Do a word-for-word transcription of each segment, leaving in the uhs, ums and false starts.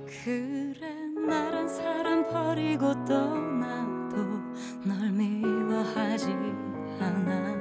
그래 나란 사람 버리고 떠나도 널 미워하지 않아.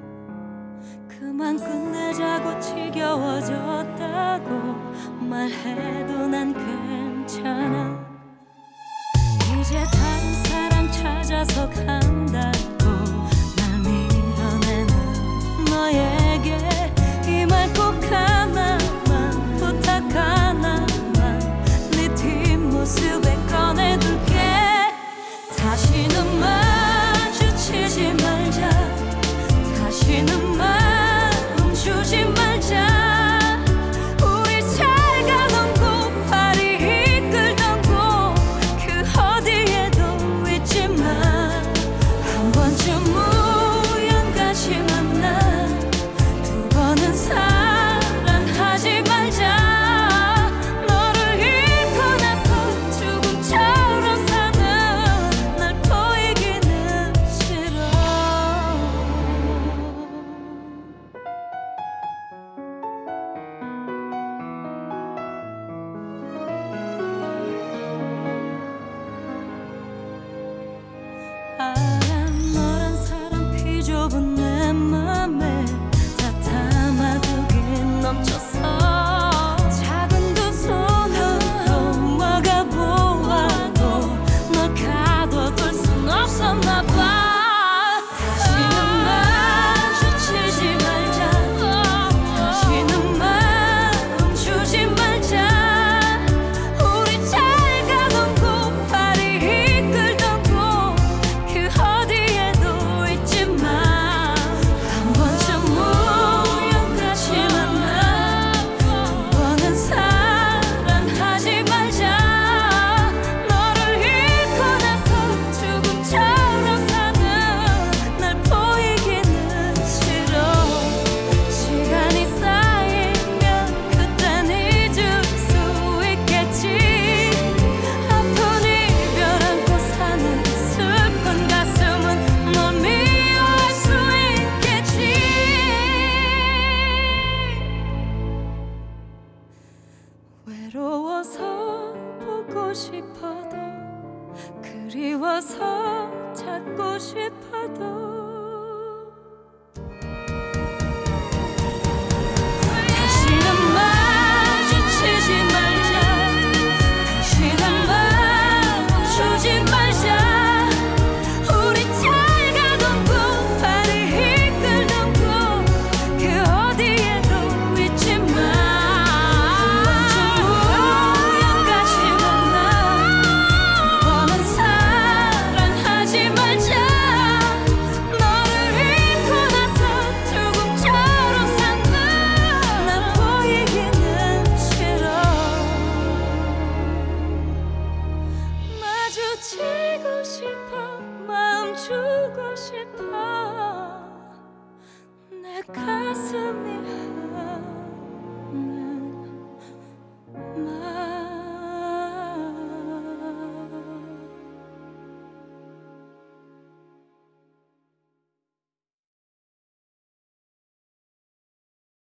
그만 끝내자고 지겨워졌다고 말해도 난 괜찮아. 이제 다른 사람 찾아서 간다고 날 밀어내는 너에게 이 말 꼭 하나만 부탁 하나만 네 뒷모습에 꺼내둘게. 다시는 마주치지 말자. 다시는 마음 주지 말자. 우리 잘 가던 곳 발이 이끌던 곳 그 어디에도 있지만 한 번쯤 우연같이 만나 두 번은 사랑하지 말자. 너를 잃고 나서 죽음처럼 사는 날 보이기는 싫어. 알아 너란 사람 피 좁은 내 맘에 다 담아두긴 넘쳤어. 작은 두 손으로 막아보아도 널 가둬둘 순 없었나 봐. 다시는 마주치지 말자. 다시는 마음 주지 말자. 우리 잘 가던 곳 발이 이끌던 곳 그 어디에도 있지만 한 번쯤 우연같이 만나 두 번은 사랑하지 말자. 너를 잃고 나서 죽음처럼 사는 날 보이기는 싫어. 시간이 쌓이면 그땐 잊을 수 있겠지. 아픈 이별 안고 사는 슬픈 가슴은 널 미워할 수 있겠지. 외로워서 보고 싶어도 그리워서 찾고 싶어도